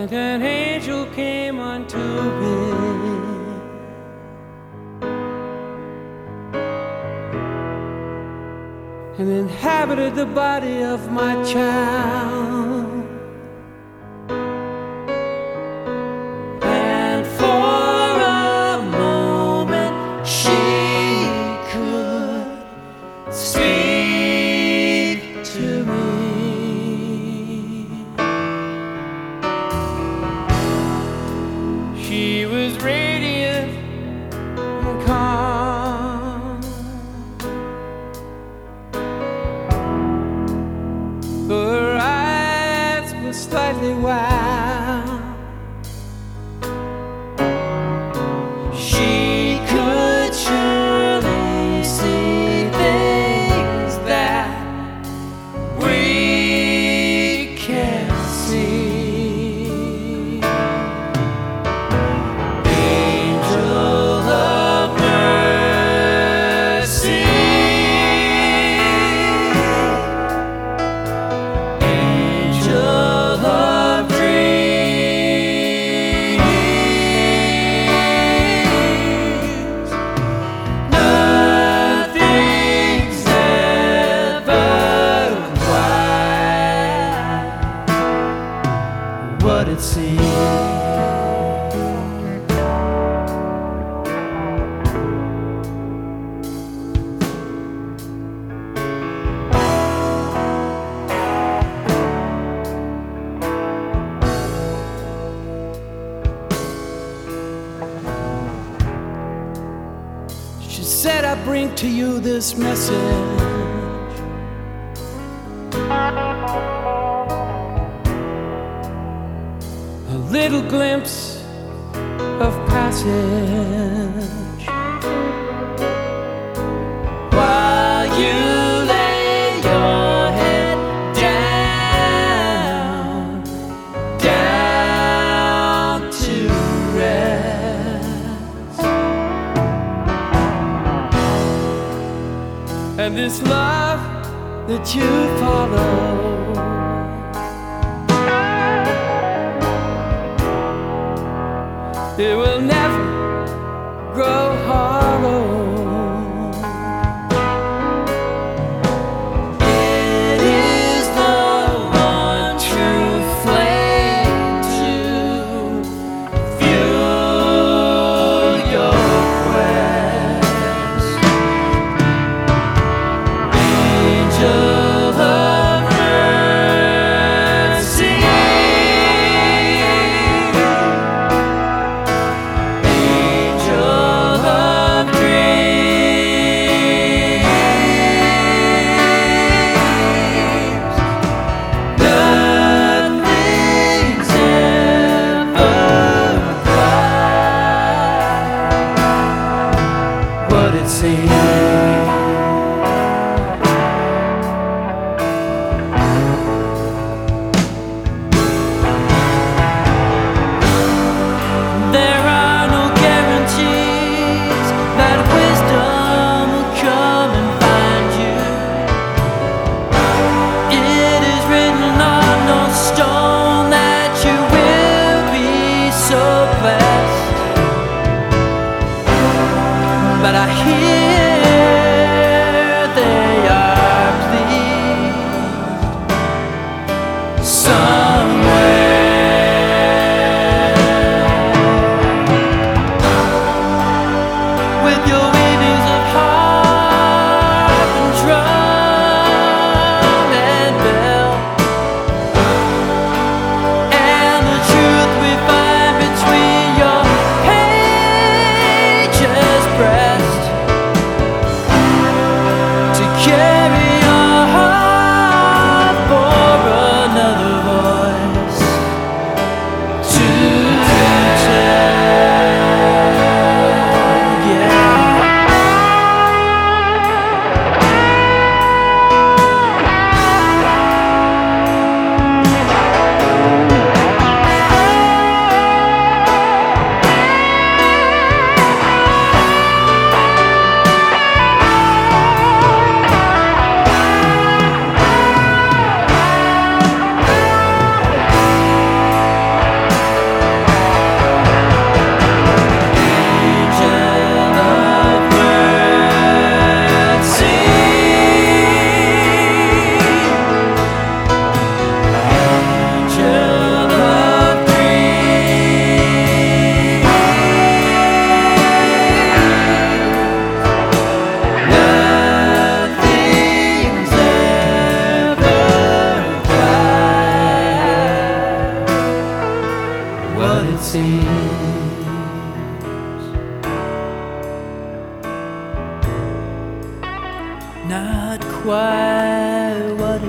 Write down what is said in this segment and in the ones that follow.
like an angel came unto me. And inhabited the body of my child. And for a moment she could speak to me. She was radiant and calm, her eyes were slightly wild. She could surely see things that we can't see. Angel of mercy, angel of dreams, nothing's ever quite what it seems. She said, I bring to you this message. A little glimpse of passage while you lay your head down to rest. And this love that you follow, it will never grow hollow. It is the one true flame to fuel your quest. Angel of mercy, angel of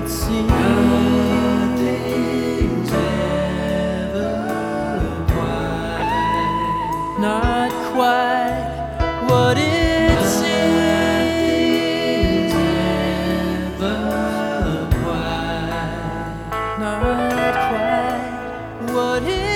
it seems. Nothing's ever quite, Not quite what it seems. nothing's ever quite, Not quite what it